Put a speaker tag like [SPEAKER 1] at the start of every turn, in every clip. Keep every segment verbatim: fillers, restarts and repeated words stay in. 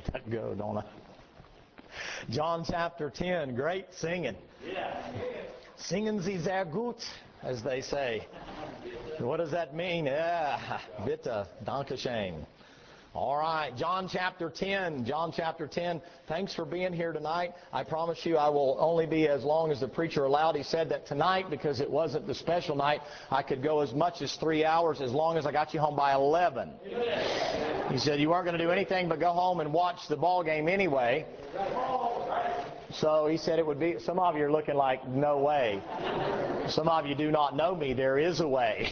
[SPEAKER 1] that go, don't I? John chapter ten, great singing.
[SPEAKER 2] Yeah.
[SPEAKER 1] Singen Sie sehr gut, as they say. What does that mean? Yeah, bitte, danke schön. All right, John chapter ten. John chapter ten. Thanks for being here tonight. I promise you I will only be as long as the preacher allowed. He said that tonight, because it wasn't the special night, I could go as much as three hours as long as I got you home by eleven. He said you weren't going to do anything but go home and watch the ball game anyway. So he said it would be, some of you are looking like, no way. Some of you do not know me. There is a way.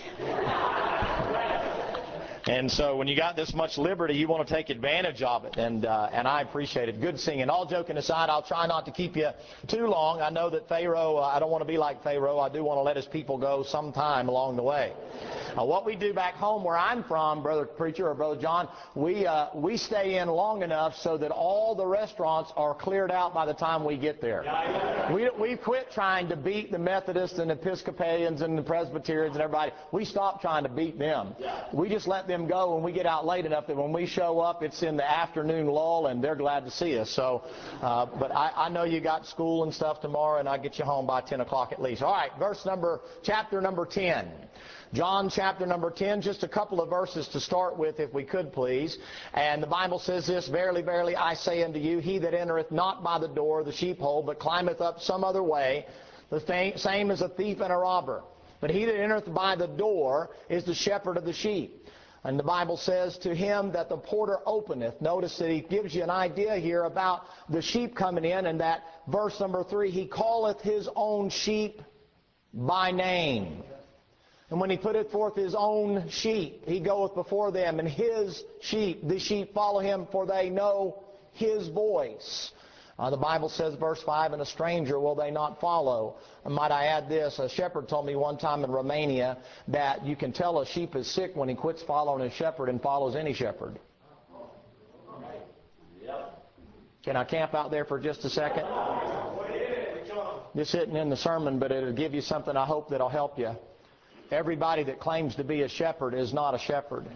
[SPEAKER 1] And so when you got this much liberty, you want to take advantage of it, and uh, and I appreciate it. Good singing. All joking aside, I'll try not to keep you too long. I know that Pharaoh, uh, I don't want to be like Pharaoh. I do want to let his people go sometime along the way. Uh, what we do back home where I'm from, Brother Preacher or Brother John, we uh, we stay in long enough so that all the restaurants are cleared out by the time we get there. We we quit trying to beat the Methodists and Episcopalians and the Presbyterians and everybody. We stopped trying to beat them. We just let them go when we get out late enough that when we show up, it's in the afternoon lull, and they're glad to see us. So, uh, but I, I know you got school and stuff tomorrow, and I'll get you home by ten o'clock at least. All right, verse number, chapter number ten. John chapter number ten, just a couple of verses to start with, if we could, please. And the Bible says this, Verily, verily, I say unto you, he that entereth not by the door of the sheephole, but climbeth up some other way, the same as a thief and a robber. But he that entereth by the door is the shepherd of the sheep. And the Bible says, to him that the porter openeth. Notice that he gives you an idea here about the sheep coming in, and that verse number three, he calleth his own sheep by name. And when he putteth forth his own sheep, he goeth before them, and his sheep, the sheep follow him, for they know his voice. Uh, the Bible says, verse five, and a stranger will they not follow. And might I add this, a shepherd told me one time in Romania that you can tell a sheep is sick when he quits following a shepherd and follows any shepherd. Can I camp out there for just a second? This isn't in the sermon, but it'll give you something I hope that'll help you. Everybody that claims to be a shepherd is not a shepherd.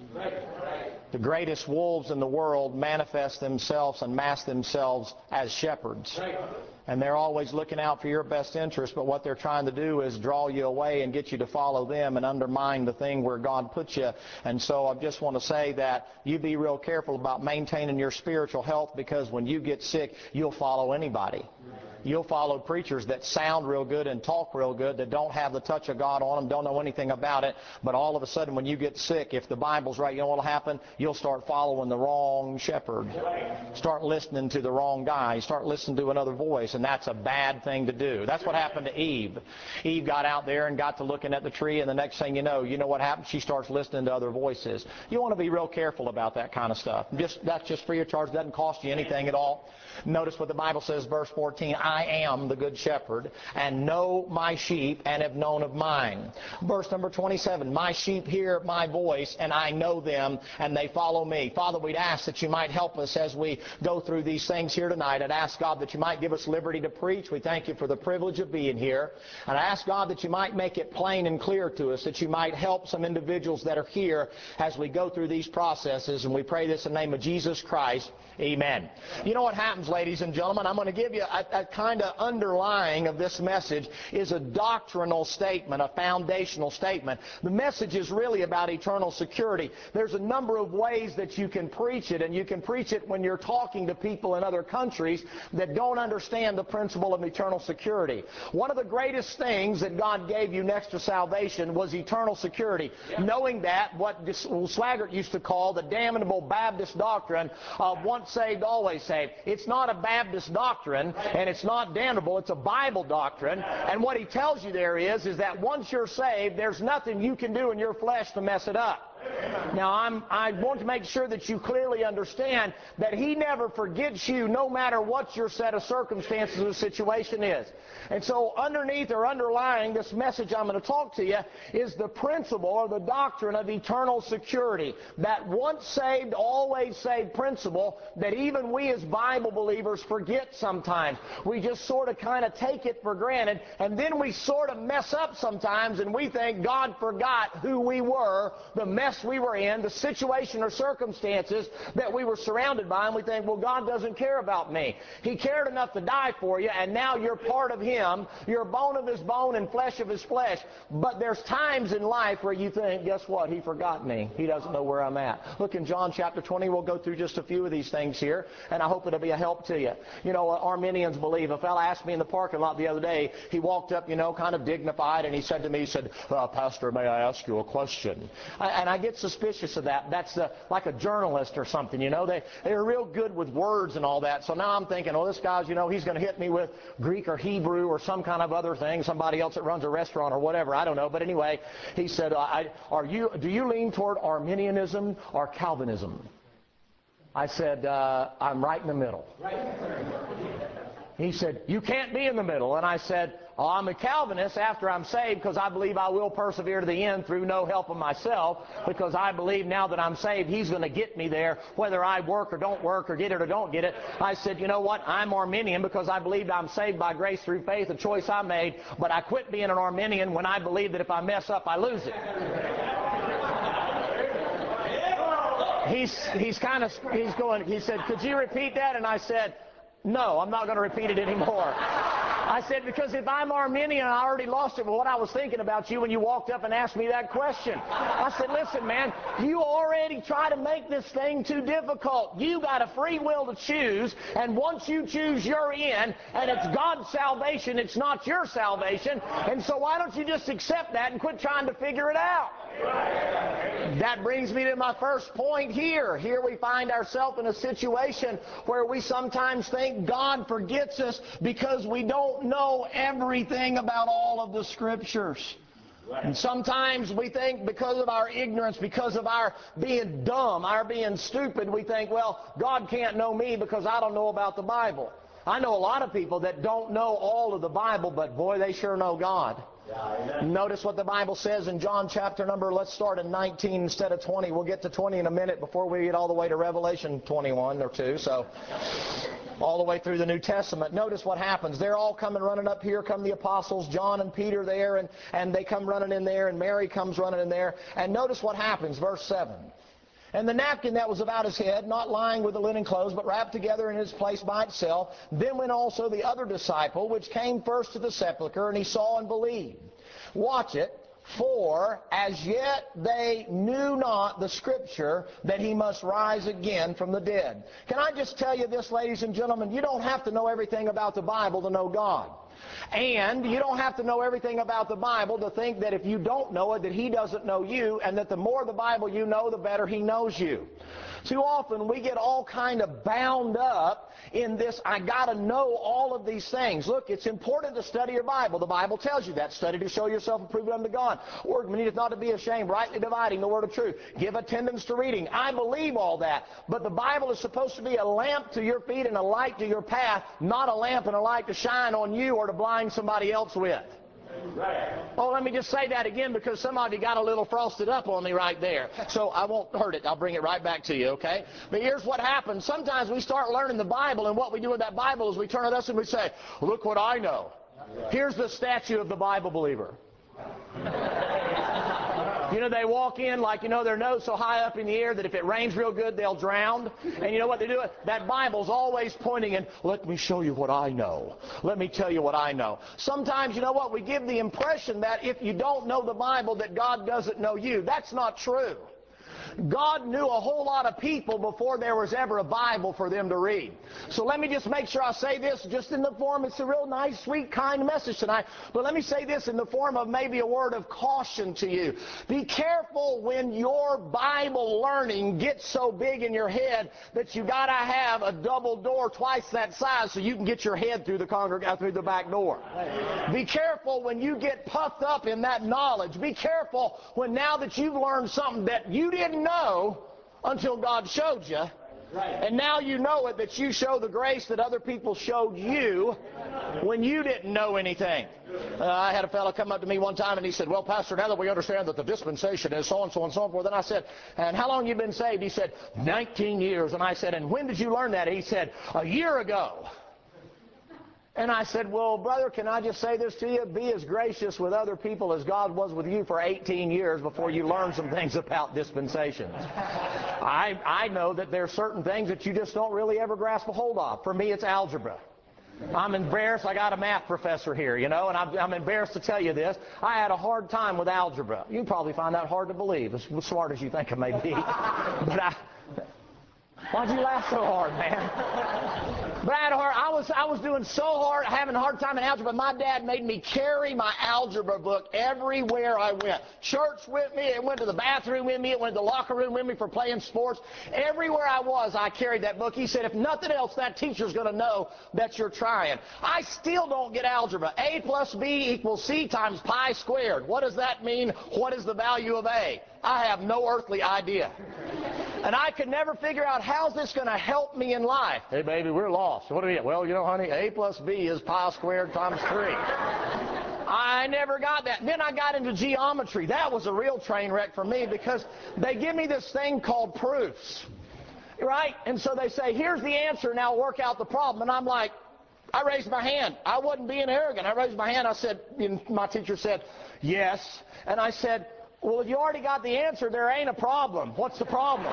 [SPEAKER 1] The greatest wolves in the world manifest themselves and mask themselves as shepherds. And they're always looking out for your best interest, but what they're trying to do is draw you away and get you to follow them and undermine the thing where God puts you. And so I just want to say that you be real careful about maintaining your spiritual health, because when you get sick, you'll follow anybody. You'll follow preachers that sound real good and talk real good, that don't have the touch of God on them, don't know anything about it, but all of a sudden when you get sick, if the Bible's right, you know what will happen? You'll start following the wrong shepherd. Start listening to the wrong guy. Start listening to another voice, and that's a bad thing to do. That's what happened to Eve. Eve got out there and got to looking at the tree, and the next thing you know, you know what happened? She starts listening to other voices. You want to be real careful about that kind of stuff. Just, that's just free of charge. It doesn't cost you anything at all. Notice what the Bible says, verse fourteen, I am the good shepherd, and know my sheep, and have known of mine. Verse number twenty-seven, my sheep hear my voice, and I know them, and they follow me. Father, we'd ask that you might help us as we go through these things here tonight. I'd ask, God, that you might give us liberty to preach. We thank you for the privilege of being here. And I ask, God, that you might make it plain and clear to us, that you might help some individuals that are here as we go through these processes. And we pray this in the name of Jesus Christ. Amen. You know what happens, ladies and gentlemen? I'm going to give you a, a kind of underlying of this message is a doctrinal statement, a foundational statement. The message is really about eternal security. There's a number of ways that you can preach it, and you can preach it when you're talking to people in other countries that don't understand the principle of eternal security. One of the greatest things that God gave you next to salvation was eternal security. Yeah. Knowing that, what Slaggert used to call the damnable Baptist doctrine of once saved, always saved. It's not a Baptist doctrine, and it's not damnable. It's a Bible doctrine. And what he tells you there is, is that once you're saved, there's nothing you can do in your flesh to mess it up. Now, I'm, I want to make sure that you clearly understand that he never forgets you, no matter what your set of circumstances or situation is. And so underneath or underlying this message I'm going to talk to you is the principle or the doctrine of eternal security. That once saved, always saved principle that even we as Bible believers forget sometimes. We just sort of kind of take it for granted, and then we sort of mess up sometimes, and we think God forgot who we were, the message mess we were in, the situation or circumstances that we were surrounded by, and we think, well, God doesn't care about me. He cared enough to die for you, and now you're part of Him. You're bone of His bone and flesh of His flesh. But there's times in life where you think, guess what? He forgot me. He doesn't know where I'm at. Look in John chapter twenty. We'll go through just a few of these things here, and I hope it'll be a help to you. You know, Arminians believe. A fellow asked me in the parking lot the other day, he walked up, you know, kind of dignified, and he said to me, he said, uh, Pastor, may I ask you a question? And I get suspicious of that. That's uh, like a journalist or something, you know. They, they're real good with words and all that. So now I'm thinking, oh, this guy's, you know, he's going to hit me with Greek or Hebrew or some kind of other thing, somebody else that runs a restaurant or whatever. I don't know. But anyway, he said, I, are you, do you lean toward Arminianism or Calvinism? I said, uh, I'm right in the middle. He said, you can't be in the middle. And I said, oh, I'm a Calvinist after I'm saved because I believe I will persevere to the end through no help of myself, because I believe now that I'm saved, He's going to get me there whether I work or don't work or get it or don't get it. I said, you know what? I'm Arminian because I believed I'm saved by grace through faith, a choice I made, but I quit being an Arminian when I believe that if I mess up, I lose it. He's, he's kind of, he's going, he said, could you repeat that? And I said, no, I'm not going to repeat it anymore. I said, because if I'm Arminian, I already lost it with what I was thinking about you when you walked up and asked me that question. I said, listen, man, you already try to make this thing too difficult. You got a free will to choose, and once you choose, you're in, and it's God's salvation, it's not your salvation, and so why don't you just accept that and quit trying to figure it out? That brings me to my first point here. Here we find ourselves in a situation where we sometimes think God forgets us because we don't know everything about all of the Scriptures. And sometimes we think because of our ignorance, because of our being dumb, our being stupid, we think, well, God can't know me because I don't know about the Bible. I know a lot of people that don't know all of the Bible, but boy, they sure know God. Yeah, notice what the Bible says in John chapter number, let's start in nineteen instead of twenty. We'll get to twenty in a minute before we get all the way to Revelation twenty-one or two. So all the way through the New Testament. Notice what happens. They're all coming running up here. Come the apostles, John and Peter there, and, and they come running in there, and Mary comes running in there. And notice what happens, verse seven. And the napkin that was about his head, not lying with the linen clothes, but wrapped together in his place by itself. Then went also the other disciple, which came first to the sepulchre, and he saw and believed. Watch it. For as yet they knew not the Scripture that he must rise again from the dead. Can I just tell you this, ladies and gentlemen? You don't have to know everything about the Bible to know God. And you don't have to know everything about the Bible to think that if you don't know it, that He doesn't know you, and that the more the Bible you know, the better He knows you. Too often we get all kind of bound up in this, I got to know all of these things. Look, it's important to study your Bible. The Bible tells you that. Study to show yourself approved unto God. Word needeth not to be ashamed, rightly dividing the word of truth. Give attendance to reading. I believe all that. But the Bible is supposed to be a lamp to your feet and a light to your path, not a lamp and a light to shine on you or to blind somebody else with. Oh, let me just say that again because some of you got a little frosted up on me right there. So I won't hurt it. I'll bring it right back to you, okay? But here's what happens. Sometimes we start learning the Bible, and what we do with that Bible is we turn it up and we say, look what I know. Here's the statue of the Bible believer. You know, they walk in like, you know, their nose so high up in the air that if it rains real good, they'll drown. And you know what they do? That Bible's always pointing in, let me show you what I know. Let me tell you what I know. Sometimes, you know what? We give the impression that if you don't know the Bible, that God doesn't know you. That's not true. God knew a whole lot of people before there was ever a Bible for them to read. So let me just make sure I say this just in the form, it's a real nice, sweet, kind message tonight, but let me say this in the form of maybe a word of caution to you. Be careful when your Bible learning gets so big in your head that you got to have a double door twice that size so you can get your head through the congreg- through the back door. Be careful when you get puffed up in that knowledge. Be careful when now that you've learned something that you didn't know until God showed you, and now you know it, that you show the grace that other people showed you when you didn't know anything. Uh, I had a fellow come up to me one time and he said, well, Pastor, now that we understand that the dispensation is so-and-so and so forth, and I said, and how long have you been saved? He said, nineteen years. And I said, and when did you learn that? He said, a year ago. And I said, well, brother, can I just say this to you? Be as gracious with other people as God was with you for eighteen years before you learn some things about dispensations. I, I know that there are certain things that you just don't really ever grasp a hold of. For me, it's algebra. I'm embarrassed. I got a math professor here, you know, and I'm, I'm embarrassed to tell you this. I had a hard time with algebra. You probably find that hard to believe, as smart as you think I may be. But I... Why'd you laugh so hard, man? But I had a hard, I was, I was doing so hard, having a hard time in algebra. My dad made me carry my algebra book everywhere I went. Church with me, it went to the bathroom with me, it went to the locker room with me for playing sports. Everywhere I was, I carried that book. He said, if nothing else, that teacher's going to know that you're trying. I still don't get algebra. A plus B equals C times pi squared. What does that mean? What is the value of A? I have no earthly idea. And I could never figure out, how's this going to help me in life? Hey, baby, we're lost. What do we get? Well, you know, honey, A plus B is pi squared times three. I never got that. Then I got into geometry. That was a real train wreck for me because they give me this thing called proofs, right? And so they say, here's the answer, now work out the problem. And I'm like, I raised my hand. I wasn't being arrogant. I raised my hand. I said, and my teacher said, yes. And I said, well, if you already got the answer, there ain't a problem. What's the problem?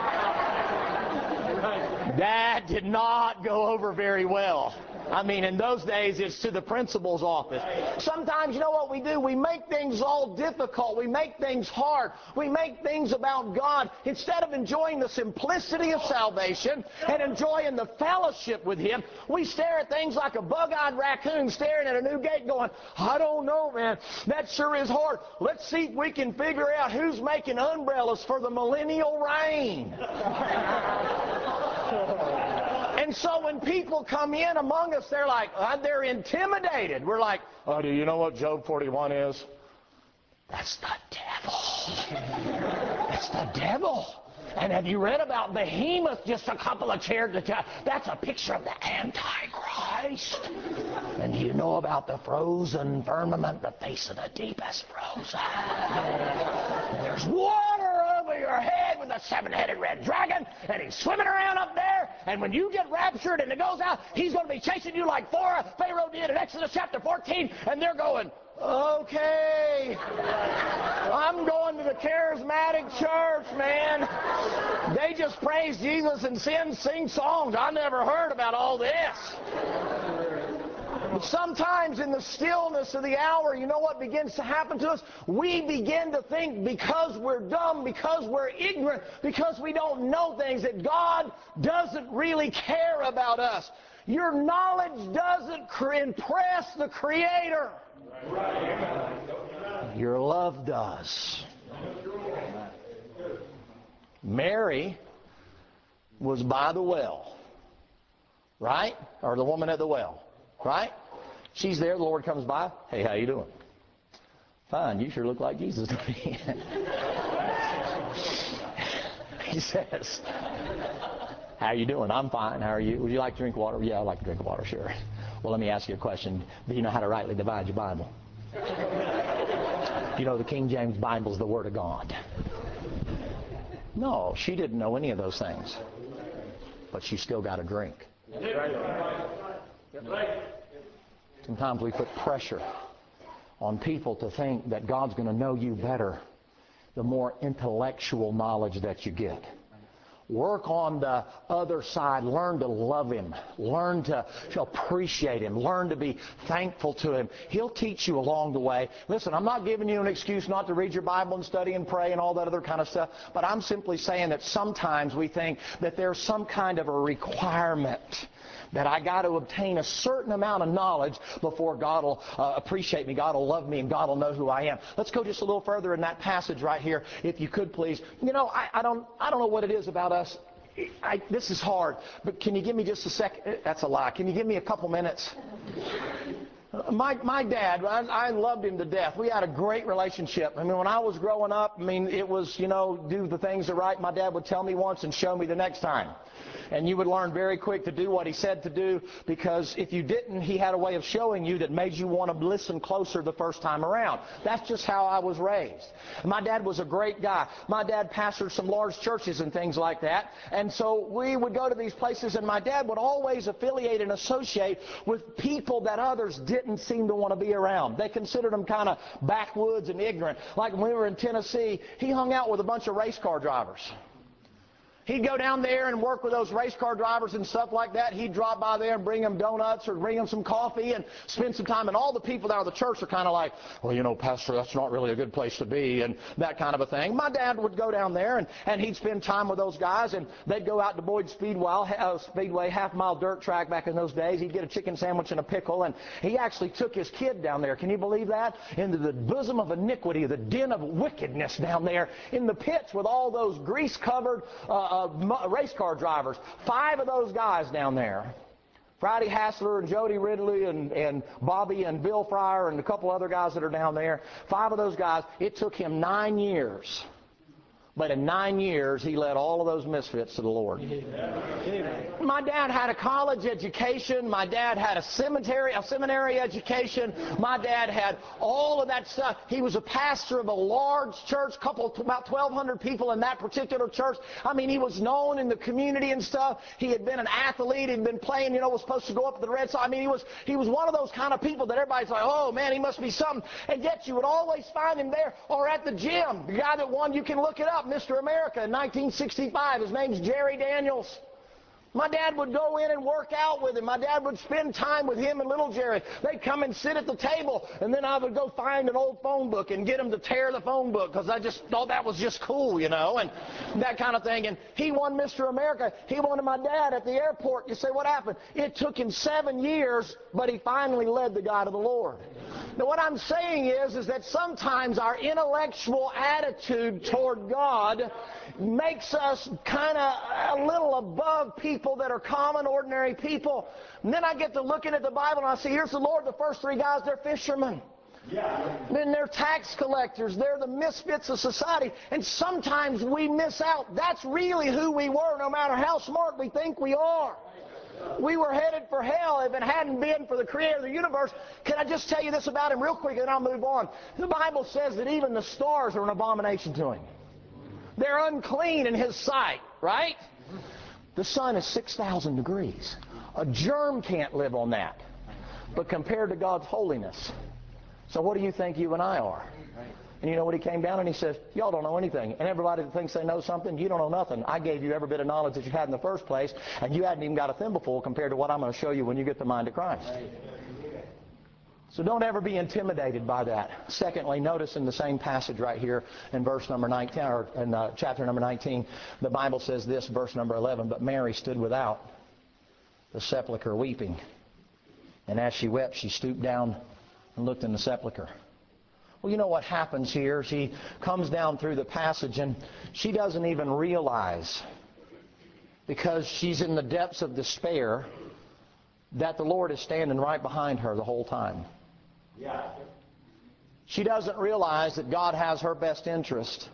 [SPEAKER 1] That did not go over very well. I mean, in those days, it's to the principal's office. Sometimes, you know what we do? We make things all difficult. We make things hard. We make things about God. Instead of enjoying the simplicity of salvation and enjoying the fellowship with Him, we stare at things like a bug-eyed raccoon staring at a new gate going, I don't know, man. That sure is hard. Let's see if we can figure out who's making umbrellas for the millennial reign. And so when people come in among us, they're like, uh, they're intimidated. We're like, oh, do you know what Job forty-one is? That's the devil. It's the devil. And have you read about Behemoth, just a couple of chairs? That's a picture of the Antichrist. And do you know about the frozen firmament, the face of the deepest frozen? There's water over your head with a seven-headed red dragon, and he's swimming around up there, and when you get raptured and it goes out, he's going to be chasing you like Pharaoh did in Exodus chapter fourteen, and they're going, okay, I'm going to the charismatic church, man. They just praise Jesus and sin, sing songs. I never heard about all this. But sometimes in the stillness of the hour, you know what begins to happen to us? We begin to think because we're dumb, because we're ignorant, because we don't know things, that God doesn't really care about us. Your knowledge doesn't impress the Creator. Your love does. Mary was by the well, right? Or the woman at the well, right? She's there, the Lord comes by. Hey, how you doing? Fine, you sure look like Jesus to me. He says, how you doing? I'm fine. How are you? Would you like to drink water? Yeah, I'd like to drink water, sure. Well, let me ask you a question. Do you know how to rightly divide your Bible? You know the King James Bible is the Word of God. No, she didn't know any of those things. But she still got a drink. Sometimes we put pressure on people to think that God's going to know you better the more intellectual knowledge that you get. Work on the other side. Learn to love Him. Learn to, to appreciate Him. Learn to be thankful to Him. He'll teach you along the way. Listen, I'm not giving you an excuse not to read your Bible and study and pray and all that other kind of stuff, but I'm simply saying that sometimes we think that there's some kind of a requirement that I got to obtain a certain amount of knowledge before God will uh, appreciate me, God will love me, and God will know who I am. Let's go just a little further in that passage right here, if you could, please. You know, I, I don't, I don't know what it is about us. I, this is hard, but can you give me just a second? That's a lie. Can you give me a couple minutes? My my dad, I, I loved him to death. We had a great relationship. I mean, when I was growing up, I mean, it was, you know, do the things that right. My dad would tell me once and show me the next time. And you would learn very quick to do what he said to do, because if you didn't, he had a way of showing you that made you want to listen closer the first time around. That's just how I was raised. My dad was a great guy. My dad pastored some large churches and things like that. And so we would go to these places, and my dad would always affiliate and associate with people that others didn't seem to want to be around. They considered them kind of backwoods and ignorant. Like when we were in Tennessee, he hung out with a bunch of race car drivers. He'd go down there and work with those race car drivers and stuff like that. He'd drop by there and bring them donuts or bring them some coffee and spend some time. And all the people there at the church are kind of like, well, you know, Pastor, that's not really a good place to be, and that kind of a thing. My dad would go down there, and, and he'd spend time with those guys, and they'd go out to Boyd Speedway, uh, Speedway, half-mile dirt track back in those days. He'd get a chicken sandwich and a pickle, and he actually took his kid down there. Can you believe that? Into the bosom of iniquity, the den of wickedness down there in the pits with all those grease-covered uh, Uh, race car drivers. Five of those guys down there. Friday Hassler and Jody Ridley and, and Bobby and Bill Fryer and a couple other guys that are down there. Five of those guys. It took him nine years. But in nine years, he led all of those misfits to the Lord. My dad had a college education. My dad had a seminary, a seminary education. My dad had all of that stuff. He was a pastor of a large church, couple about twelve hundred people in that particular church. I mean, he was known in the community and stuff. He had been an athlete. He'd been playing, you know, was supposed to go up to the Red Sox. I mean, he was he was one of those kind of people that everybody's like, oh man, he must be something. And yet you would always find him there or at the gym. The guy that won, you can look it up, Mister America in nineteen sixty-five. His name's Jerry Daniels. My dad would go in and work out with him. My dad would spend time with him and little Jerry. They'd come and sit at the table, and then I would go find an old phone book and get him to tear the phone book because I just thought that was just cool, you know, and that kind of thing. And he won Mister America. He wanted my dad at the airport. You say, what happened? It took him seven years, but he finally led the guy to the Lord. Now, what I'm saying is, is that sometimes our intellectual attitude toward God makes us kind of a little above people that are common, ordinary people. And then I get to looking at the Bible and I see, here's the Lord, the first three guys, they're fishermen. Yeah. Then they're tax collectors. They're the misfits of society. And sometimes we miss out. That's really who we were, no matter how smart we think we are. We were headed for hell if it hadn't been for the Creator of the universe. Can I just tell you this about Him real quick and then I'll move on? The Bible says that even the stars are an abomination to Him. They're unclean in His sight, right? The sun is six thousand degrees. A germ can't live on that. But compared to God's holiness. So what do you think you and I are? And you know what He came down and He says, y'all don't know anything. And everybody that thinks they know something, you don't know nothing. I gave you every bit of knowledge that you had in the first place, and you hadn't even got a thimbleful compared to what I'm going to show you when you get the mind of Christ. So don't ever be intimidated by that. Secondly, notice in the same passage right here in verse number nineteen, or in uh, chapter number nineteen, the Bible says this, verse number eleven, but Mary stood without the sepulchre weeping. And as she wept, she stooped down and looked in the sepulchre. Well, you know what happens here? She comes down through the passage and she doesn't even realize, because she's in the depths of despair, that the Lord is standing right behind her the whole time. Yeah. She doesn't realize that God has her best interest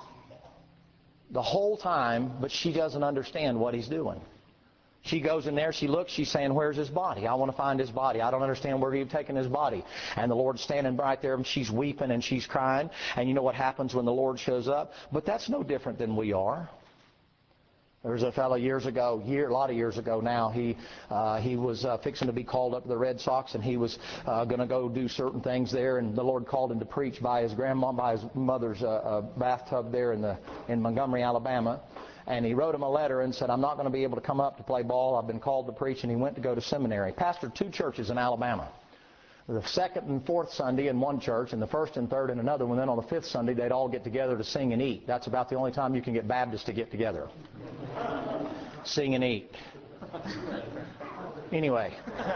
[SPEAKER 1] the whole time, but she doesn't understand what He's doing. She goes in there, she looks, she's saying, where's His body? I want to find His body. I don't understand where You've taken His body. And the Lord's standing right there, and she's weeping and she's crying. And you know what happens when the Lord shows up? But that's no different than we are. There was a fellow years ago, year, a lot of years ago now, he uh, he was uh, fixing to be called up to the Red Sox, and he was uh, going to go do certain things there, and the Lord called him to preach by his grandma, by his mother's uh, uh, bathtub there in the in Montgomery, Alabama. And he wrote him a letter and said, I'm not going to be able to come up to play ball. I've been called to preach, and he went to go to seminary. Pastored two churches in Alabama. The second and fourth Sunday in one church, and the first and third in another one. Then on the fifth Sunday, they'd all get together to sing and eat. That's about the only time you can get Baptists to get together. Sing and eat. Anyway.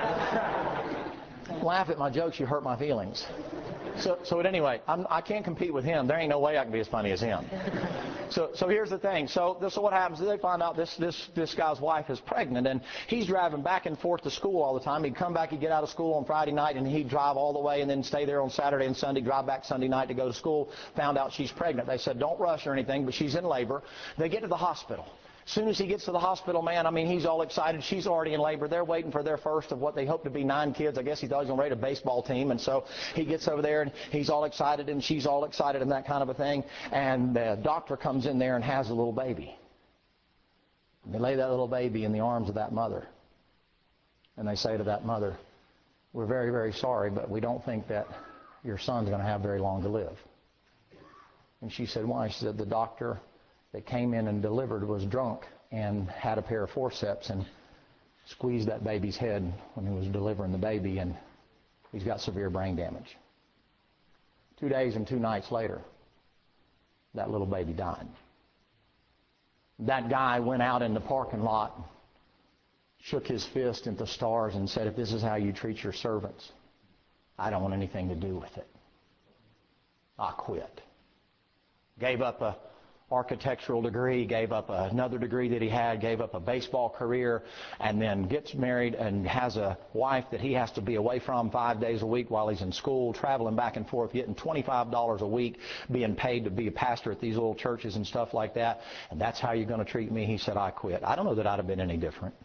[SPEAKER 1] Laugh at my jokes, you hurt my feelings. So, so at anyway, I'm, I can't compete with him. There ain't no way I can be as funny as him. So, so here's the thing. So, this, so what happens is they find out this, this, this guy's wife is pregnant, and he's driving back and forth to school all the time. He'd come back, he'd get out of school on Friday night, and he'd drive all the way and then stay there on Saturday and Sunday, drive back Sunday night to go to school. Found out she's pregnant. They said, don't rush or anything, but she's in labor. They get to the hospital. As soon as he gets to the hospital, man, I mean, he's all excited. She's already in labor. They're waiting for their first of what they hope to be nine kids. I guess he thought he was going to raise a baseball team. And so he gets over there, and he's all excited, and she's all excited, and that kind of a thing. And the doctor comes in there and has a little baby. And they lay that little baby in the arms of that mother. And they say to that mother, we're very, very sorry, but we don't think that your son's going to have very long to live. And she said, why? She said, the doctor that came in and delivered was drunk and had a pair of forceps and squeezed that baby's head when he was delivering the baby, and he's got severe brain damage. Two days and two nights later, that little baby died. That guy went out in the parking lot, shook his fist at the stars and said, if this is how you treat your servants, I don't want anything to do with it. I quit. Gave up a architectural degree, gave up another degree that he had, gave up a baseball career, and then gets married and has a wife that he has to be away from five days a week while he's in school, traveling back and forth, getting twenty-five dollars a week, being paid to be a pastor at these little churches and stuff like that. And that's how you're going to treat me? He said, I quit. I don't know that I'd have been any different.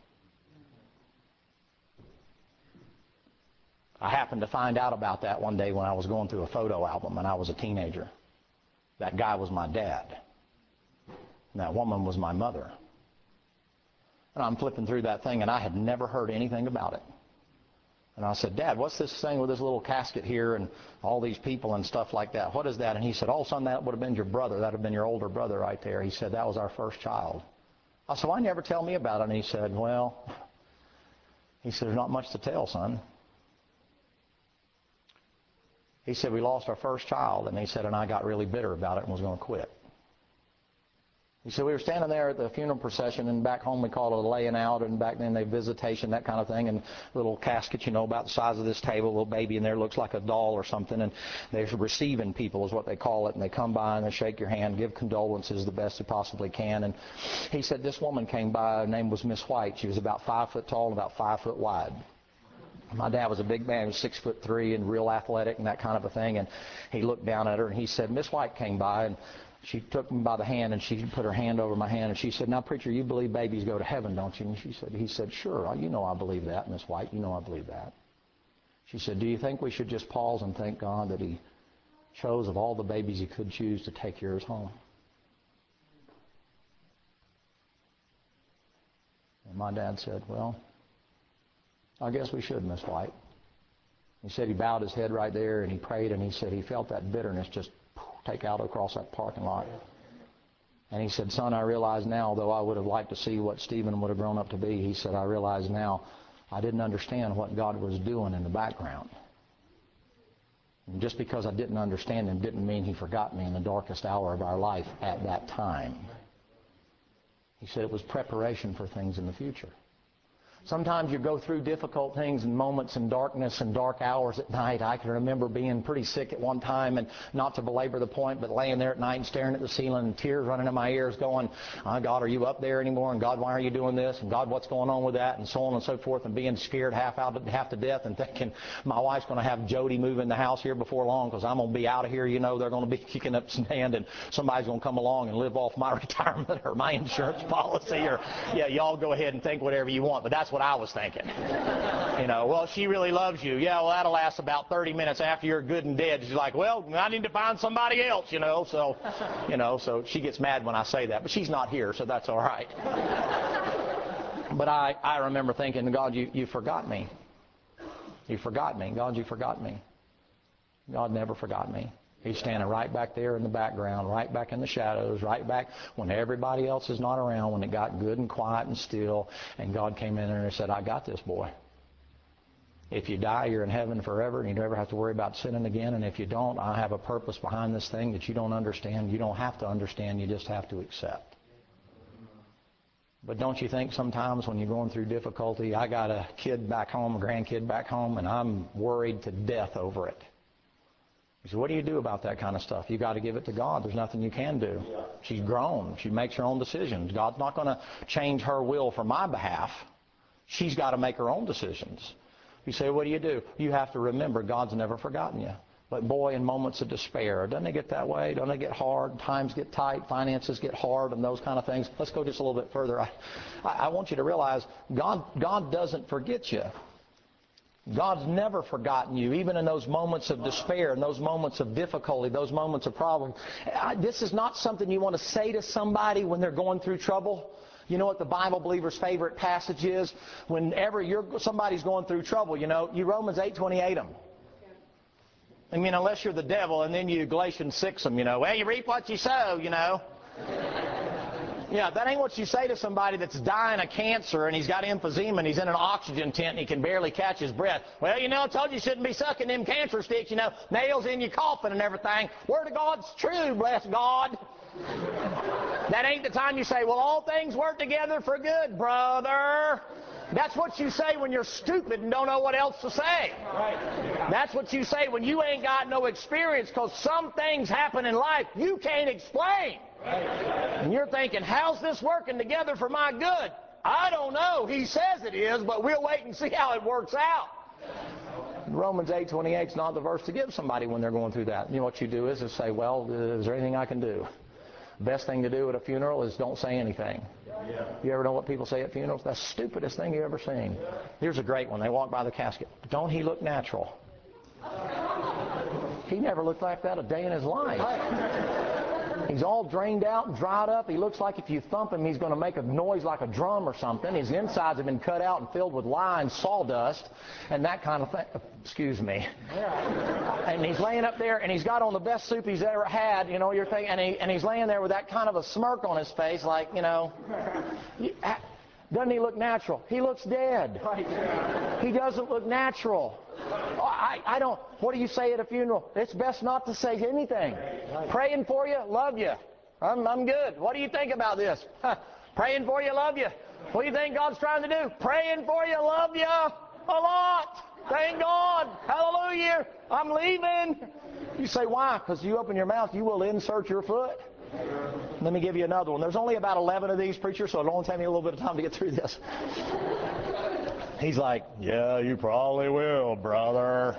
[SPEAKER 1] I happened to find out about that one day when I was going through a photo album and I was a teenager. That guy was my dad. And that woman was my mother. And I'm flipping through that thing, and I had never heard anything about it. And I said, Dad, what's this thing with this little casket here and all these people and stuff like that? What is that? And he said, oh, son, that would have been your brother. That would have been your older brother right there. He said, that was our first child. I said, why never tell me about it? And he said, well, he said, there's not much to tell, son. He said, we lost our first child. And he said, and I got really bitter about it and was going to quit. He said, we were standing there at the funeral procession, and back home we called it a laying out, and back then they visitation, that kind of thing, and little casket, you know, about the size of this table, a little baby in there, looks like a doll or something, and they're receiving people is what they call it, and they come by and they shake your hand, give condolences the best they possibly can. And he said this woman came by, her name was Miss White. She was about five foot tall and about five foot wide. My dad was a big man, he was six foot three and real athletic and that kind of a thing, and he looked down at her and he said, Miss White came by, and she took me by the hand, and she put her hand over my hand, and she said, now, preacher, you believe babies go to heaven, don't you? And she said, he said, sure, you know I believe that, Miss White, you know I believe that. She said, do you think we should just pause and thank God that he chose of all the babies he could choose to take yours home? And my dad said, well, I guess we should, Miss White. He said he bowed his head right there, and he prayed, and he said he felt that bitterness just take out across that parking lot. And he said, son, I realize now, though I would have liked to see what Stephen would have grown up to be, he said, I realize now I didn't understand what God was doing in the background. And just because I didn't understand him didn't mean he forgot me in the darkest hour of our life at that time. He said it was preparation for things in the future. Sometimes you go through difficult things and moments in darkness and dark hours at night. I can remember being pretty sick at one time, and not to belabor the point, but laying there at night and staring at the ceiling and tears running in my ears going, oh, God, are you up there anymore? And God, why are you doing this? And God, what's going on with that? And so on and so forth, and being scared half out half to death and thinking my wife's going to have Jody move in the house here before long because I'm going to be out of here. You know, they're going to be kicking up some hand, and somebody's going to come along and live off my retirement or my insurance policy. Or, yeah, y'all go ahead and think whatever you want, but that's what I was thinking. You know, well, she really loves you. Yeah, well, that'll last about thirty minutes after you're good and dead. She's like, well, I need to find somebody else, you know. So, you know, so she gets mad when I say that. But she's not here, so that's all right. But I, I remember thinking, God, you, you forgot me. You forgot me. God, you forgot me. God never forgot me. He's standing right back there in the background, right back in the shadows, right back when everybody else is not around, when it got good and quiet and still, and God came in there and said, I got this, boy. If you die, you're in heaven forever, and you never have to worry about sinning again, and if you don't, I have a purpose behind this thing that you don't understand. You don't have to understand, you just have to accept. But don't you think sometimes when you're going through difficulty, I got a kid back home, a grandkid back home, and I'm worried to death over it. You say, what do you do about that kind of stuff? You've got to give it to God. There's nothing you can do. She's grown. She makes her own decisions. God's not going to change her will for my behalf. She's got to make her own decisions. You say, what do you do? You have to remember God's never forgotten you. But boy, in moments of despair, doesn't it get that way? Doesn't it get hard? Times get tight, finances get hard, and those kind of things. Let's go just a little bit further. I, I want you to realize God, God doesn't forget you. God's never forgotten you, even in those moments of despair, in those moments of difficulty, those moments of problem. This is not something you want to say to somebody when they're going through trouble. You know what the Bible believer's favorite passage is? Whenever you're, somebody's going through trouble, you know, you Romans eight twenty-eight them. I mean, unless you're the devil, and then you Galatians six them, you know. Well, you reap what you sow, you know. Yeah, that ain't what you say to somebody that's dying of cancer and he's got emphysema and he's in an oxygen tent and he can barely catch his breath. Well, you know, I told you you shouldn't be sucking them cancer sticks, you know, nails in your coffin and everything. Word of God's true, bless God. That ain't the time you say, well, all things work together for good, brother. That's what you say when you're stupid and don't know what else to say. That's what you say when you ain't got no experience, because some things happen in life you can't explain. And you're thinking, how's this working together for my good? I don't know. He says it is, but we'll wait and see how it works out. Romans eight twenty-eight is not the verse to give somebody when they're going through that. You know what you do is, is say, well, is there anything I can do? Best thing to do at a funeral is don't say anything. Yeah. You ever know what people say at funerals? That's the stupidest thing you've ever seen. Here's a great one. They walk by the casket. Don't he look natural? He never looked like that a day in his life. He's all drained out and dried up. He looks like if you thump him, he's going to make a noise like a drum or something. His insides have been cut out and filled with lye and sawdust and that kind of thing. Excuse me. And he's laying up there, and he's got on the best soup he's ever had, you know, you're thinking, and, he, and he's laying there with that kind of a smirk on his face, like, you know, doesn't he look natural? He looks dead. He doesn't look natural. I, I don't, what do you say at a funeral? It's best not to say anything. Praying for you, love you. I'm, I'm good. What do you think about this? Huh. Praying for you, love you. What do you think God's trying to do? Praying for you, love you a lot. Thank God. Hallelujah. I'm leaving. You say, why? Because you open your mouth, you will insert your foot. Let me give you another one. There's only about eleven of these, preacher, so it'll only take me a little bit of time to get through this. He's like, yeah, you probably will, brother.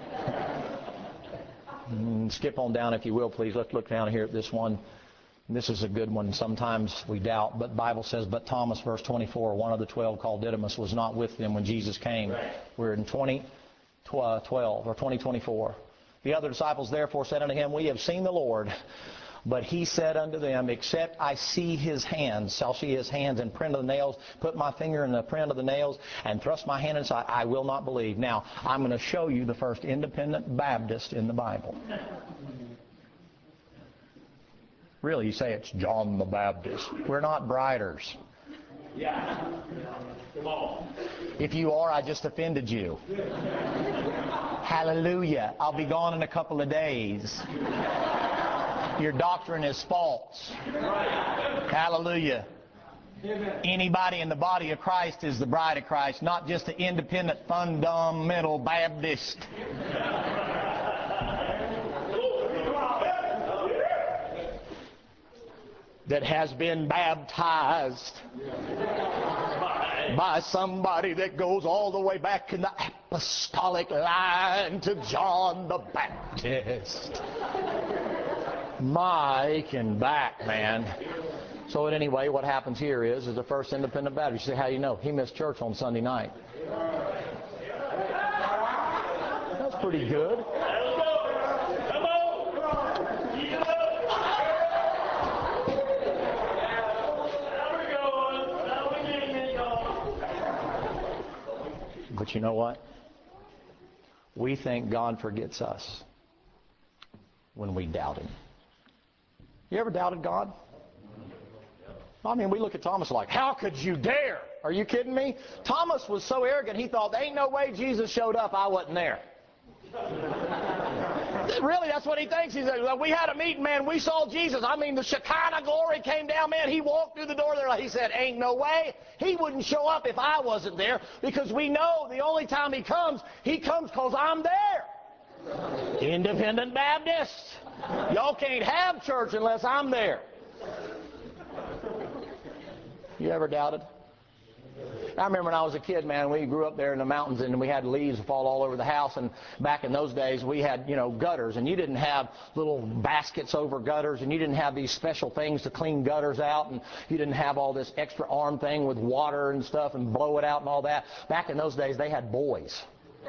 [SPEAKER 1] Mm, skip on down, if you will, please. Let's look down here at this one. This is a good one. Sometimes we doubt, but the Bible says, but Thomas, verse twenty-four, one of the twelve called Didymus, was not with them when Jesus came. We're in twenty twelve or twenty twenty-four. The other disciples therefore said unto him, we have seen the Lord. But he said unto them, except I see his hands, shall see his hands and print of the nails, put my finger in the print of the nails, and thrust my hand inside, I will not believe. Now, I'm going to show you the first independent Baptist in the Bible. Really, you say it's John the Baptist. We're not Briders. Yeah. Come on. If you are, I just offended you. Hallelujah. I'll be gone in a couple of days. Your doctrine is false. Hallelujah. Anybody in the body of Christ is the bride of Christ, not just an independent, fundamental Baptist. That has been baptized by somebody that goes all the way back in the apostolic line to John the Baptist. Mike and back, man. So anyway, what happens here is, is the first independent Baptist. You say, how do you know? He missed church on Sunday night. That's pretty good. But you know what? We think God forgets us when we doubt him. You ever doubted God? I mean, we look at Thomas like, how could you dare? Are you kidding me? Thomas was so arrogant, he thought, there ain't no way Jesus showed up, I wasn't there. Really, that's what he thinks. He said, well, we had a meeting, man, we saw Jesus. I mean, the Shekinah glory came down, man. He walked through the door there. He said, ain't no way. He wouldn't show up if I wasn't there, because we know the only time he comes, he comes because I'm there. Independent Baptist. Y'all can't have church unless I'm there. You ever doubted? I remember when I was a kid, man, we grew up there in the mountains and we had leaves fall all over the house. And back in those days, we had, you know, gutters. And you didn't have little baskets over gutters. And you didn't have these special things to clean gutters out. And you didn't have all this extra arm thing with water and stuff and blow it out and all that. Back in those days, they had boys.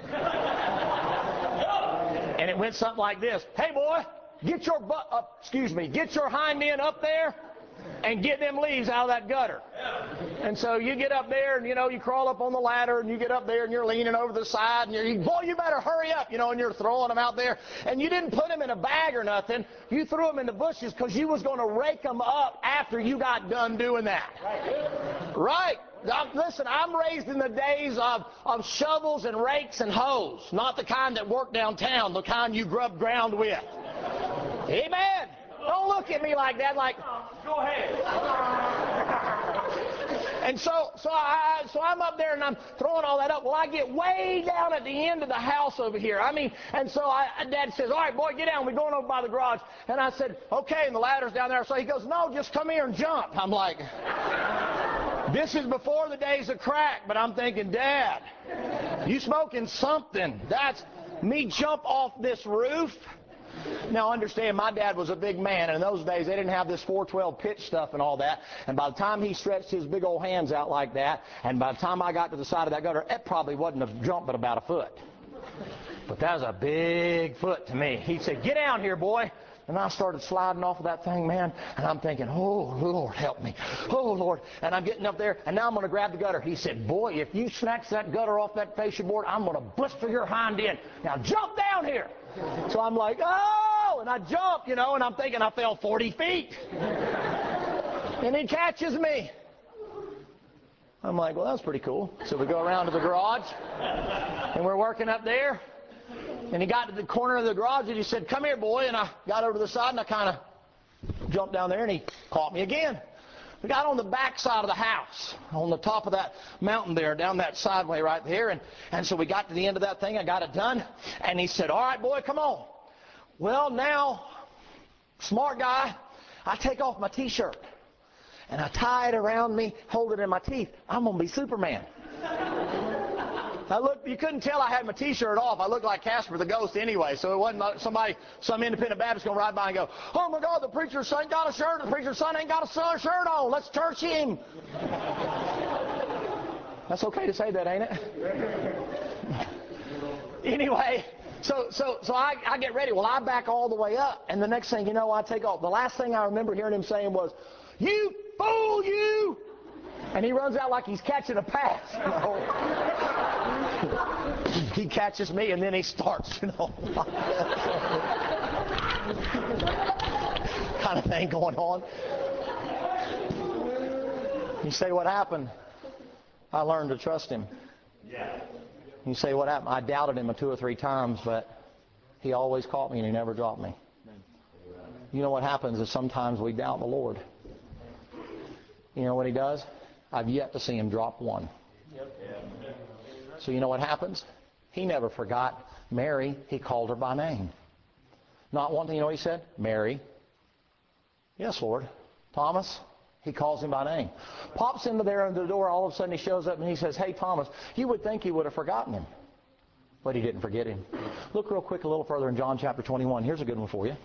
[SPEAKER 1] And it went something like this. Hey, boy, get your butt up, excuse me, get your hind end up there and get them leaves out of that gutter. And so you get up there and, you know, you crawl up on the ladder and you get up there and you're leaning over the side and you're, you, boy, you better hurry up, you know, and you're throwing them out there. And you didn't put them in a bag or nothing. You threw them in the bushes because you was going to rake them up after you got done doing that. Right. Now, listen, I'm raised in the days of, of shovels and rakes and hoes, not the kind that work downtown, the kind you grub ground with. Amen. Don't look at me like that, like, go ahead. And so, so, I, so I'm up there and I'm throwing all that up. Well, I get way down at the end of the house over here. I mean, and so I, Dad says, all right, boy, get down. We're going over by the garage. And I said, okay, and the ladder's down there. So he goes, no, just come here and jump. I'm like, this is before the days of crack, but I'm thinking, Dad, you smoking something. That's me jump off this roof. Now, understand, my dad was a big man, and in those days, they didn't have this four twelve pitch stuff and all that, and by the time he stretched his big old hands out like that, and by the time I got to the side of that gutter, it probably wasn't a jump but about a foot. But that was a big foot to me. He said, get down here, boy. And I started sliding off of that thing, man, and I'm thinking, oh, Lord, help me. Oh, Lord. And I'm getting up there, and now I'm going to grab the gutter. He said, boy, if you snatch that gutter off that fascia board, I'm going to blister your hind end. Now jump down here. So I'm like, oh, and I jump, you know, and I'm thinking I fell forty feet. And he catches me. I'm like, well, that's pretty cool. So we go around to the garage, and we're working up there. And he got to the corner of the garage, and he said, come here, boy. And I got over to the side, and I kind of jumped down there, and he caught me again. We got on the back side of the house, on the top of that mountain there, down that sideway right there. And, and so we got to the end of that thing. I got it done. And he said, all right, boy, come on. Well, now, smart guy, I take off my T-shirt. And I tie it around me, hold it in my teeth. I'm going to be Superman. I looked, you couldn't tell I had my T-shirt off. I looked like Casper the Ghost anyway, so it wasn't like somebody, some independent Baptist going to ride by and go, oh my God, the preacher's son got a shirt, the preacher's son ain't got a shirt on. Let's church him. That's okay to say that, ain't it? Anyway, so so so I, I get ready. Well, I back all the way up, and the next thing you know, I take off. The last thing I remember hearing him saying was, you fool, you! And he runs out like he's catching a pass, you know. He catches me, and then he starts, you know. kind of thing going on. You say, what happened? I learned to trust him. You say, what happened? I doubted him two or three times, but he always caught me, and he never dropped me. You know what happens is sometimes we doubt the Lord. You know what he does? I've yet to see him drop one. So you know what happens? He never forgot Mary. He called her by name. Not one thing, you know what he said? Mary. Yes, Lord. Thomas. He calls him by name. Pops into there under the door. All of a sudden he shows up and he says, hey, Thomas, you would think he would have forgotten him. But he didn't forget him. Look real quick a little further in John chapter twenty-one. Here's a good one for you.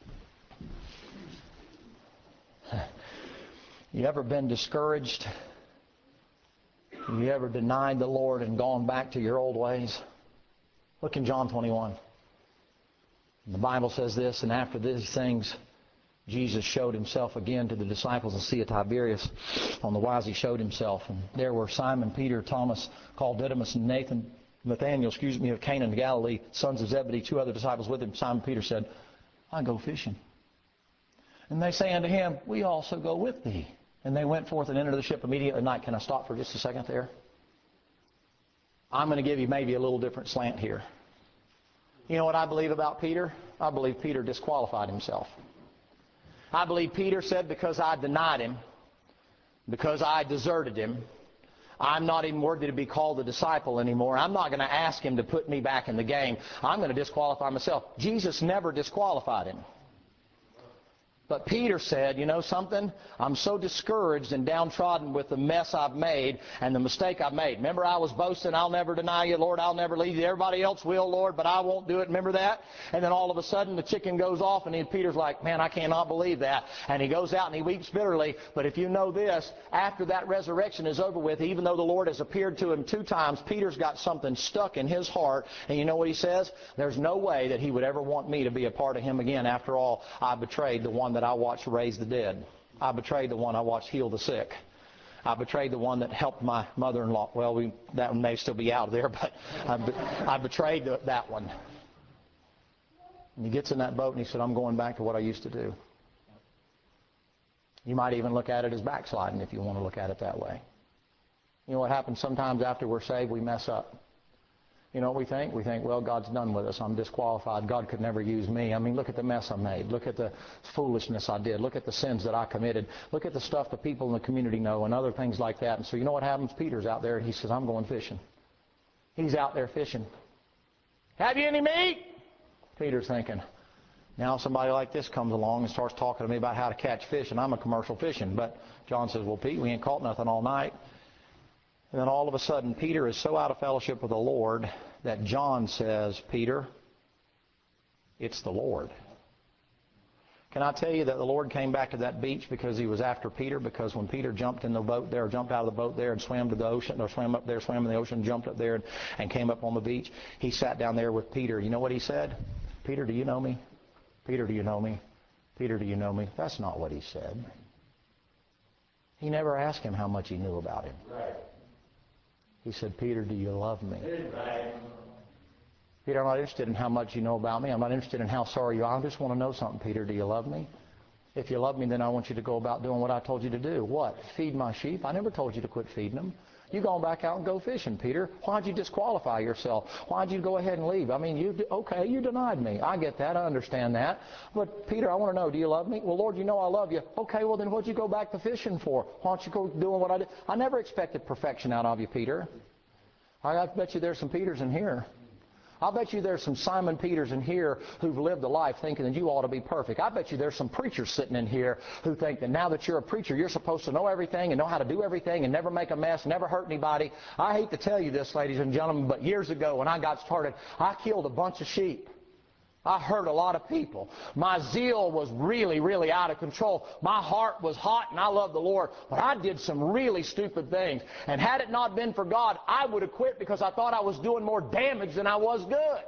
[SPEAKER 1] You ever been discouraged? You ever denied the Lord and gone back to your old ways? Look in John twenty-one. The Bible says this, and after these things, Jesus showed himself again to the disciples in the Sea of Tiberias. On the wise he showed himself. And there were Simon, Peter, Thomas, called Didymus, and Nathan, Nathanael, excuse me, of Cana in Galilee, sons of Zebedee, two other disciples with him. Simon Peter said, I go fishing. And they say unto him, we also go with thee. And they went forth and entered the ship immediately at night. Can I stop for just a second there? I'm going to give you maybe a little different slant here. You know what I believe about Peter? I believe Peter disqualified himself. I believe Peter said because I denied him, because I deserted him, I'm not even worthy to be called a disciple anymore. I'm not going to ask him to put me back in the game. I'm going to disqualify myself. Jesus never disqualified him. But Peter said, you know something? I'm so discouraged and downtrodden with the mess I've made and the mistake I've made. Remember, I was boasting, I'll never deny you, Lord, I'll never leave you. Everybody else will, Lord, but I won't do it. Remember that? And then all of a sudden the chicken goes off, and Peter's like, man, I cannot believe that. And he goes out and he weeps bitterly. But if you know this, after that resurrection is over with, even though the Lord has appeared to him two times, Peter's got something stuck in his heart. And you know what he says? There's no way that he would ever want me to be a part of him again. After all, I betrayed the one that I watched raise the dead. I betrayed the one I watched heal the sick. I betrayed the one that helped my mother-in-law. Well, we, that one may still be out there, but I, be, I betrayed the, that one. And he gets in that boat and he said, I'm going back to what I used to do. You might even look at it as backsliding if you want to look at it that way. You know what happens sometimes after we're saved? We mess up. You know what we think? We think, well, God's done with us. I'm disqualified. God could never use me. I mean, look at the mess I made. Look at the foolishness I did. Look at the sins that I committed. Look at the stuff the people in the community know and other things like that. And so you know what happens? Peter's out there and he says, I'm going fishing. He's out there fishing. Have you any meat? Peter's thinking, now somebody like this comes along and starts talking to me about how to catch fish, and I'm a commercial fishing. But John says, well, Pete, we ain't caught nothing all night. And then all of a sudden, Peter is so out of fellowship with the Lord that John says, Peter, it's the Lord. Can I tell you that the Lord came back to that beach because he was after Peter? Because when Peter jumped in the boat there, jumped out of the boat there and swam to the ocean, or swam up there, swam in the ocean, jumped up there and, and came up on the beach, he sat down there with Peter. You know what he said? Peter, do you know me? Peter, do you know me? Peter, do you know me? That's not what he said. He never asked him how much he knew about him. Right. He said, Peter, do you love me? Right. Peter, I'm not interested in how much you know about me. I'm not interested in how sorry you are. I just want to know something, Peter. Do you love me? If you love me, then I want you to go about doing what I told you to do. What? Feed my sheep? I never told you to quit feeding them. You going back out and go fishing, Peter. Why'd you disqualify yourself? Why'd you go ahead and leave? I mean, you okay, you denied me. I get that. I understand that. But, Peter, I want to know, do you love me? Well, Lord, you know I love you. Okay, well, then what'd you go back to fishing for? Why don't you go doing what I did? I never expected perfection out of you, Peter. I bet you there's some Peters in here. I'll bet you there's some Simon Peters in here who've lived a life thinking that you ought to be perfect. I bet you there's some preachers sitting in here who think that now that you're a preacher, you're supposed to know everything and know how to do everything and never make a mess, never hurt anybody. I hate to tell you this, ladies and gentlemen, but years ago when I got started, I killed a bunch of sheep. I hurt a lot of people. My zeal was really, really out of control. My heart was hot and I loved the Lord. But I did some really stupid things. And had it not been for God, I would have quit because I thought I was doing more damage than I was good.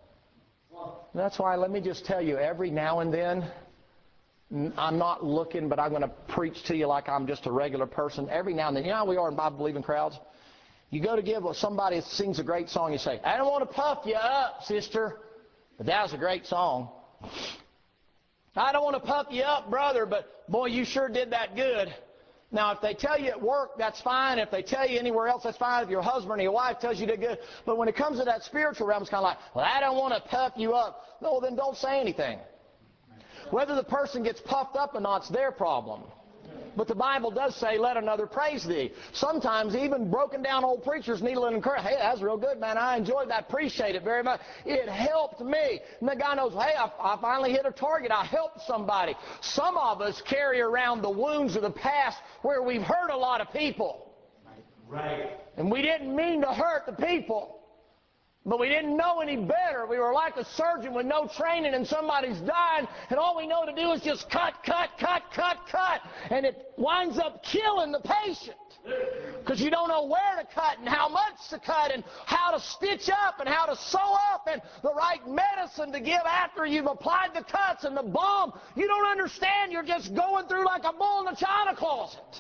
[SPEAKER 1] And that's why, let me just tell you, every now and then, I'm not looking, but I'm going to preach to you like I'm just a regular person. Every now and then, you know how we are in Bible-believing crowds? You go to give somebody that sings a great song, you say, I don't want to puff you up, sister. But that was a great song. I don't want to puff you up, brother, but boy, you sure did that good. Now, if they tell you at work, that's fine. If they tell you anywhere else, that's fine. If your husband or your wife tells you you did good. But when it comes to that spiritual realm, it's kind of like, well, I don't want to puff you up. No, then don't say anything. Whether the person gets puffed up or not, it's their problem. But the Bible does say, let another praise thee. Sometimes even broken down old preachers need a little encouragement. Hey, that's real good, man. I enjoyed that. Appreciate it very much. It helped me. And the guy knows, hey, I, I finally hit a target. I helped somebody. Some of us carry around the wounds of the past where we've hurt a lot of people. Right. And we didn't mean to hurt the people. But we didn't know any better. We were like a surgeon with no training and somebody's dying, and all we know to do is just cut, cut, cut, cut, cut. And it winds up killing the patient. Because you don't know where to cut and how much to cut and how to stitch up and how to sew up and the right medicine to give after you've applied the cuts and the balm. You don't understand. You're just going through like a bull in a china closet.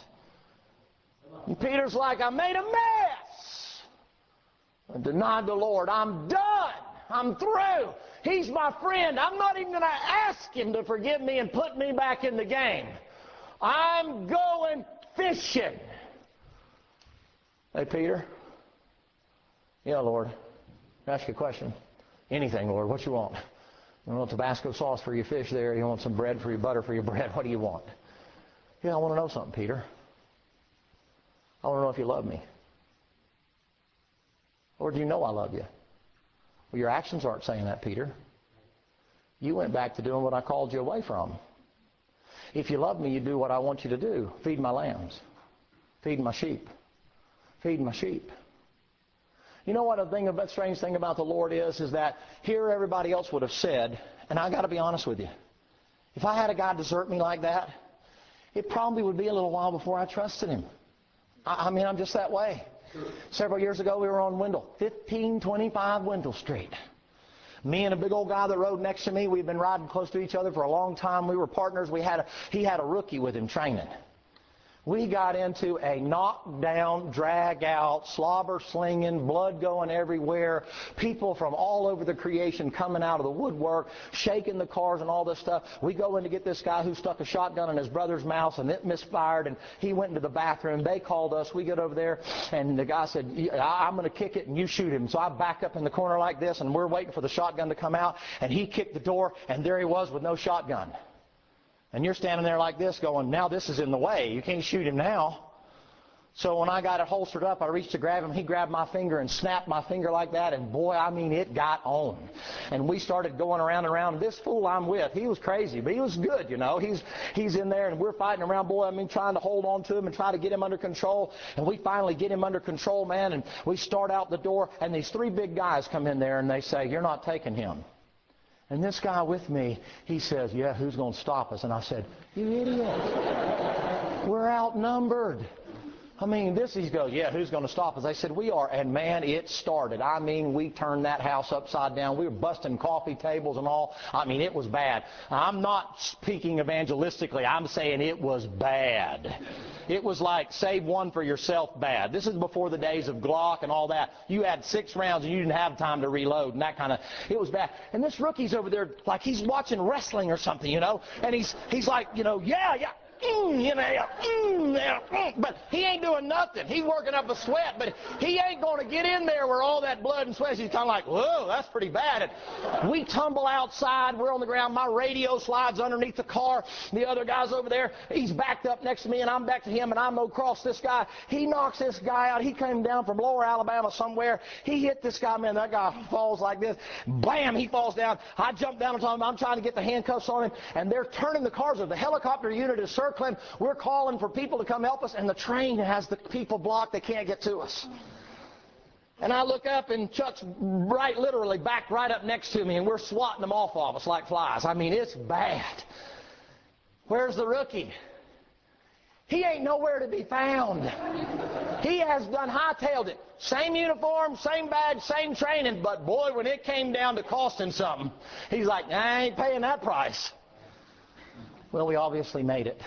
[SPEAKER 1] And Peter's like, I made a mess. I denied the Lord. I'm done. I'm through. He's my friend. I'm not even going to ask him to forgive me and put me back in the game. I'm going fishing. Hey, Peter. Yeah, Lord. I'll ask you a question. Anything, Lord. What you want? You want Tabasco sauce for your fish there? You want some bread for your butter for your bread? What do you want? Yeah, I want to know something, Peter. I want to know if you love me. Or do you know I love you? Well, your actions aren't saying that, Peter. You went back to doing what I called you away from. If you love me, you do what I want you to do. Feed my lambs. Feed my sheep. Feed my sheep. You know what the thing about, strange thing about the Lord is, is that here everybody else would have said, and I got to be honest with you, if I had a guy desert me like that, it probably would be a little while before I trusted him. I, I mean, I'm just that way. Several years ago, we were on Wendell, fifteen twenty-five Wendell Street. Me and a big old guy that rode next to me, we'd been riding close to each other for a long time. We were partners. We had a, he had a rookie with him training. We got into a knockdown, drag-out, slobber-slinging, blood going everywhere, people from all over the creation coming out of the woodwork, shaking the cars and all this stuff. We go in to get this guy who stuck a shotgun in his brother's mouth, and it misfired, and he went into the bathroom. They called us. We get over there, and the guy said, I'm going to kick it, and you shoot him. So I back up in the corner like this, and we're waiting for the shotgun to come out, and he kicked the door, and there he was with no shotgun. And you're standing there like this going, now this is in the way. You can't shoot him now. So when I got it holstered up, I reached to grab him. He grabbed my finger and snapped my finger like that. And boy, I mean, it got on. And we started going around and around. This fool I'm with, he was crazy, but he was good, you know. He's, he's in there, and we're fighting around. Boy, I mean, trying to hold on to him and try to get him under control. And we finally get him under control, man. And we start out the door, and these three big guys come in there, and they say, you're not taking him. And this guy with me, he says, yeah, who's going to stop us? And I said, you idiot. We're outnumbered. I mean, this, he goes, yeah, who's going to stop us? I said, we are. And man, it started. I mean, we turned that house upside down. We were busting coffee tables and all. I mean, it was bad. I'm not speaking evangelistically. I'm saying it was bad. It was like save one for yourself bad. This is before the days of Glock and all that. You had six rounds and you didn't have time to reload and that kind of, it was bad. And this rookie's over there like he's watching wrestling or something, you know, and he's, he's like, you know, yeah, yeah. Mm, you know, mm, yeah, mm. But he ain't doing nothing. He's working up a sweat, but he ain't going to get in there where all that blood and sweat. He's kind of like, whoa, that's pretty bad. And we tumble outside. We're on the ground. My radio slides underneath the car. The other guy's over there. He's backed up next to me, and I'm back to him, and I'm across this guy. He knocks this guy out. He came down from Lower Alabama somewhere. He hit this guy, man. That guy falls like this. Bam, he falls down. I jump down on top of him. I'm trying to get the handcuffs on him, and they're turning the cars over. The helicopter unit is circling. We're calling for people to come help us, and the train has the people blocked. They can't get to us. And I look up, and Chuck's right, literally backed right up next to me, and we're swatting them off of us like flies. I mean, it's bad. Where's the rookie? He ain't nowhere to be found. He has done hightailed it. Same uniform, same badge, same training, but boy, when it came down to costing something, he's like, I ain't paying that price. Well, we obviously made it.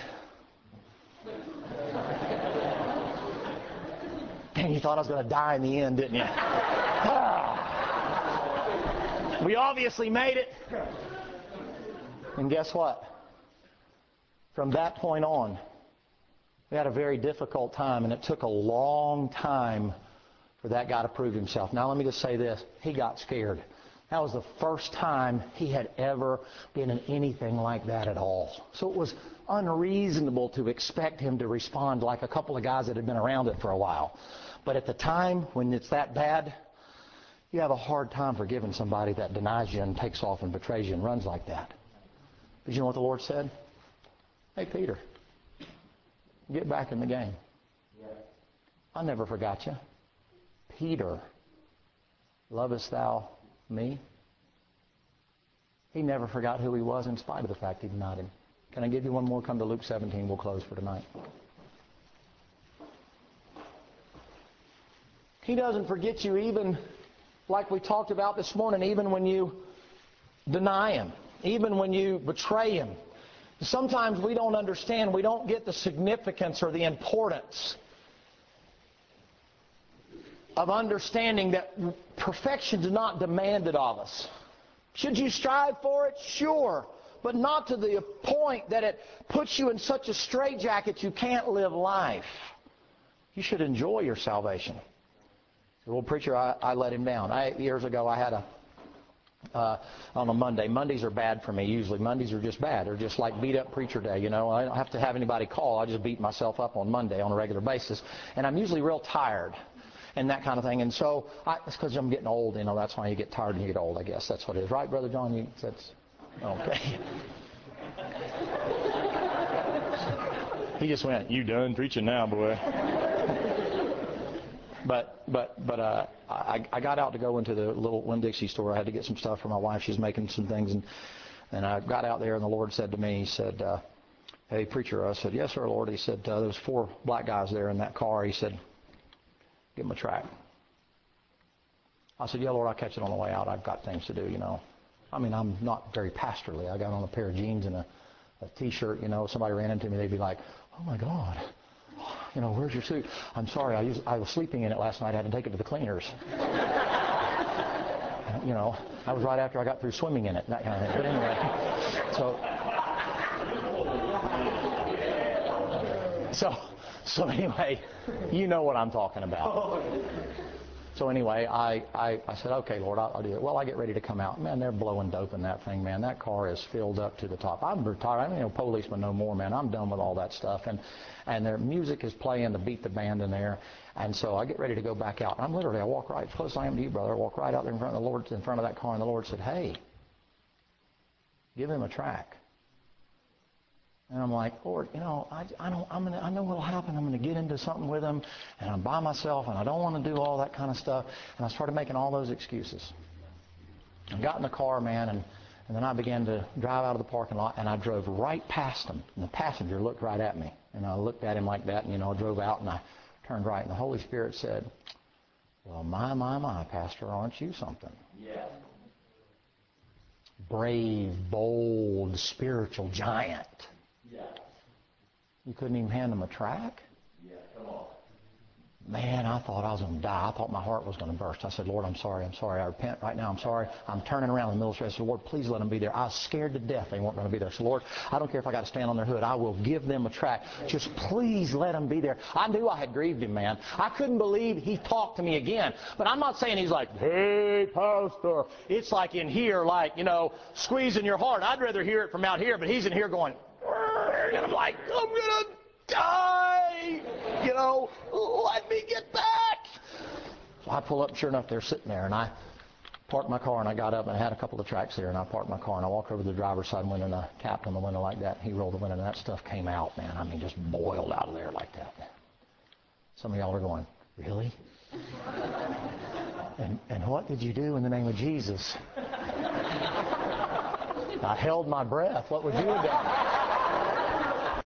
[SPEAKER 1] And you thought I was going to die in the end, didn't you? Ah. We obviously made it. And guess what? From that point on, we had a very difficult time, and it took a long time for that guy to prove himself. Now, let me just say this. He got scared. That was the first time he had ever been in anything like that at all. So it was unreasonable to expect him to respond like a couple of guys that had been around it for a while. But at the time when it's that bad, you have a hard time forgiving somebody that denies you and takes off and betrays you and runs like that. But you know what the Lord said? Hey, Peter, get back in the game. I never forgot you. Peter, lovest thou me? He never forgot who he was in spite of the fact he denied him. Can I give you one more? Come to Luke seventeen. We'll close for tonight. He doesn't forget you even like we talked about this morning, even when you deny him, even when you betray him. Sometimes we don't understand. We don't get the significance or the importance of understanding that perfection is not demanded of us. Should you strive for it? Sure. But not to the point that it puts you in such a straitjacket you can't live life. You should enjoy your salvation. Well, preacher, I, I let him down. I, years ago, I had a, uh, on a Monday. Mondays are bad for me, usually. Mondays are just bad. They're just like beat-up preacher day, you know. I don't have to have anybody call. I just beat myself up on Monday on a regular basis. And I'm usually real tired. and that kind of thing. And so I, it's because I'm getting old. You know, that's why you get tired and you get old. I guess that's what it is, right, Brother John? You, that's okay. He just went, "You done preaching now, boy." But but but uh, I I got out to go into the little Winn-Dixie store. I had to get some stuff for my wife. She's making some things, and and I got out there, and the Lord said to me, He said, uh, "Hey, preacher." I said, "Yes, sir, Lord." He said, uh, "There was four black guys there in that car." He said, "Give them a track." I said, "Yeah, Lord, I'll catch it on the way out. I've got things to do, you know." I mean, I'm not very pastorly. I got on a pair of jeans and a, a T-shirt. You know, somebody ran into me, they'd be like, "Oh my God, you know, where's your suit?" "I'm sorry, I, used, I was sleeping in it last night. I had to take it to the cleaners." You know, I was right after I got through swimming in it, that kind of thing. But anyway, so, so, so anyway, you know what I'm talking about. So anyway, I, I, I said, "Okay, Lord, I'll, I'll do it." Well, I get ready to come out. Man, they're blowing dope in that thing, man. That car is filled up to the top. I'm retired. I don't know policemen no more, man. I'm done with all that stuff. And and their music is playing to beat the band in there. And so I get ready to go back out. I'm literally, I walk right, as close as I am to you, brother, I walk right out there in front of the Lord, in front of that car, and the Lord said, "Hey, give him a track." And I'm like, "Lord, you know, I, I don't, I'm gonna, I know what'll happen. I'm gonna get into something with him, and I'm by myself, and I don't want to do all that kind of stuff." And I started making all those excuses. I got in the car, man, and, and then I began to drive out of the parking lot, and I drove right past him. And the passenger looked right at me, and I looked at him like that, and you know, I drove out, and I turned right, and the Holy Spirit said, "Well, my, my, my, Pastor, aren't you something?" Yeah. Brave, bold, spiritual giant. Yeah. You couldn't even hand them a track? Yeah, come on. Man, I thought I was going to die. I thought my heart was going to burst. I said, "Lord, I'm sorry, I'm sorry. I repent right now. I'm sorry." I'm turning around in the middle of the street. I said, "Lord, please let them be there." I was scared to death they weren't going to be there. I said, "Lord, I don't care if I got to stand on their hood. I will give them a track. Just please let them be there." I knew I had grieved him, man. I couldn't believe he talked to me again. But I'm not saying he's like, "Hey, Pastor." It's like in here, like, you know, squeezing your heart. I'd rather hear it from out here, but he's in here going, and I'm like, "I'm going to die. You know, let me get back." So I pull up, and sure enough, they're sitting there, and I parked my car, and I got up, and I had a couple of tracks there, and I parked my car, and I walked over to the driver's side window, and I tapped on the window like that, and he rolled the window, and that stuff came out, man. I mean, just boiled out of there like that. Some of y'all are going, "Really? and, and what did you do in the name of Jesus?" I held my breath. What would you have done?